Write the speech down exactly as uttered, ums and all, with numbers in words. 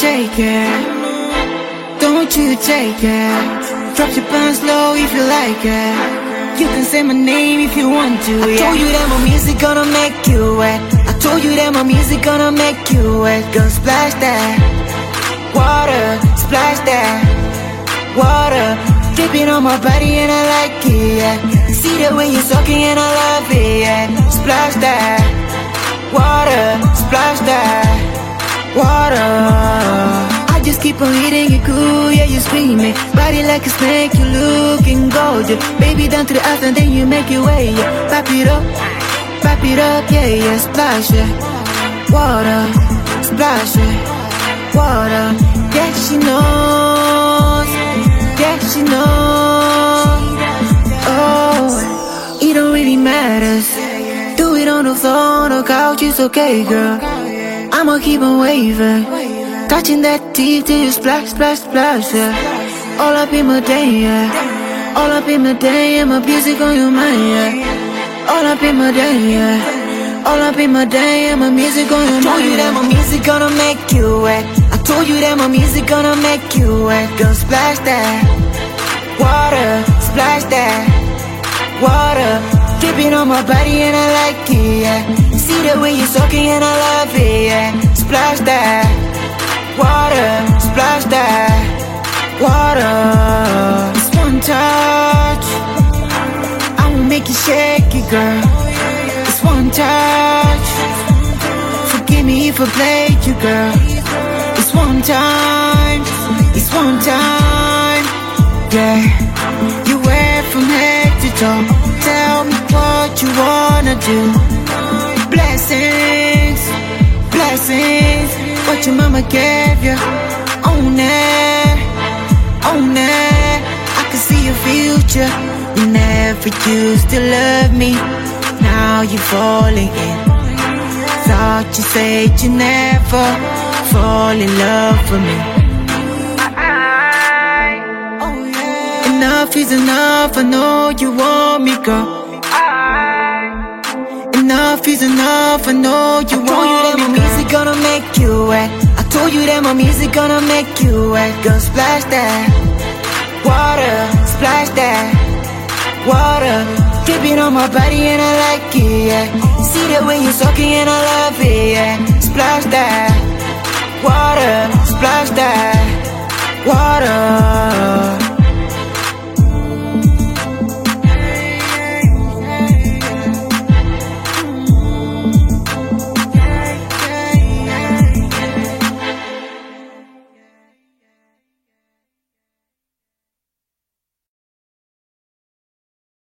take it. Don't you take it. Drop your pants low if you like it. You can say my name if you want to. I told you that my music gonna make you wet. I told you that my music gonna make you wet. Girl, splash that water, splash that water, dripping on my body and I like it, yeah. See the way you're sucking and I love it, yeah. Splash that water, splash that water. I just keep on hitting it cool, yeah, you screaming. Body like a snake, you looking gorgeous. Baby, down to the earth and then you make your way, yeah. Pop it up, pop it up, yeah, yeah. Splash it, water, splash it, water. Yeah, she knows, yeah, she knows. Oh, it don't really matter. Do it on the phone or couch, it's okay, girl. I'ma keep on waving, touching that teeth till you splash, splash, splash, yeah. All up in my day, yeah. All up in my day, yeah. My music on your mind, yeah. All up in my day, yeah. All up in my day, yeah. My music on your mind. I told you that my music gonna make you wet. I told you that my music gonna make you wet. Girl, splash that water, splash that water, dripping on my body and I like it, yeah. See the way you're sucking and I love it, yeah. Splash that water, splash that water. It's one touch, I will make you shake it, girl. It's one touch, forgive me if I played you, girl. It's one time, it's one time, yeah. You wear from head to toe. Tell me what you wanna do. Blessings, blessings, what your mama gave you. Own it, own it. I can see your future. You never used to love me, now you're falling in. Thought you said you never fall in love with me. Enough is enough, I know you want me, girl. Enough is enough, I know you want me. I told you that my music gonna make you wet. I told you that my music gonna make you wet. Girl, splash that water, splash that water, dripping on my body and I like it, yeah. See the way you're sucking and I love it, yeah. Splash that water, splash that water.